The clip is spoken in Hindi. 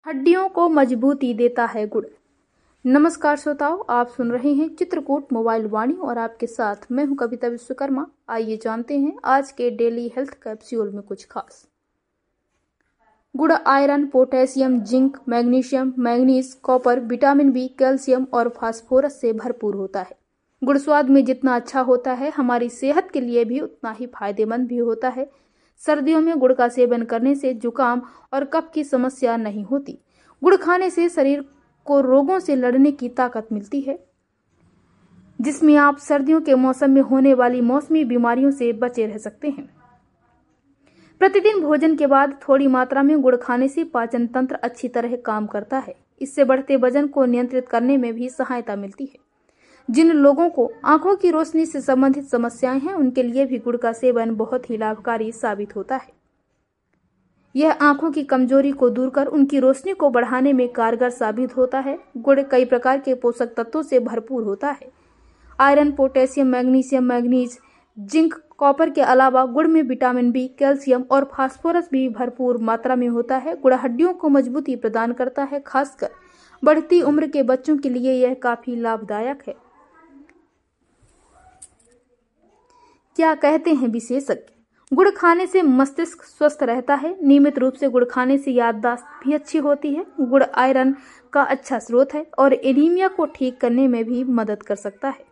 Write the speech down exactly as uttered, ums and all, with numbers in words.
हड्डियों को मजबूती देता है गुड़। नमस्कार श्रोताओं, आप सुन रहे हैं चित्रकूट मोबाइल वाणी और आपके साथ मैं हूं कविता विश्वकर्मा। आइए जानते हैं आज के डेली हेल्थ कैप्सूल में कुछ खास। गुड़ iron, potassium, zinc, magnesium, manganese, copper, vitamin B, calcium और फास्फोरस से भरपूर होता है। गुड़ स्वाद में जितना अच्छा होता है, हमारी सेहत के लिए भी उतना ही फायदेमंद भी होता है। सर्दियों में गुड़ का सेवन करने से जुकाम और कफ की समस्या नहीं होती। गुड़ खाने से शरीर को रोगों से लड़ने की ताकत मिलती है, जिसमें आप सर्दियों के मौसम में होने वाली मौसमी बीमारियों से बचे रह सकते हैं। प्रतिदिन भोजन के बाद थोड़ी मात्रा में गुड़ खाने से पाचन तंत्र अच्छी तरह काम करता है। इससे बढ़ते वजन को नियंत्रित करने में भी सहायता मिलती है। जिन लोगों को आंखों की रोशनी से संबंधित समस्याएं हैं, उनके लिए भी गुड़ का सेवन बहुत ही लाभकारी साबित होता है। यह आंखों की कमजोरी को दूर कर उनकी रोशनी को बढ़ाने में कारगर साबित होता है। गुड़ कई प्रकार के पोषक तत्वों से भरपूर होता है। Iron, potassium, magnesium, manganese, zinc, copper के अलावा गुड़ में विटामिन बी, कैल्शियम और फास्फोरस भी भरपूर मात्रा में होता है। गुड़ हड्डियों को मजबूती प्रदान करता है। खासकर बढ़ती उम्र के बच्चों के लिए यह काफी लाभदायक है। क्या कहते हैं विशेषज्ञ? गुड़ खाने से मस्तिष्क स्वस्थ रहता है। नियमित रूप से गुड़ खाने से याददाश्त भी अच्छी होती है। गुड़ आयरन का अच्छा स्रोत है और एनीमिया को ठीक करने में भी मदद कर सकता है।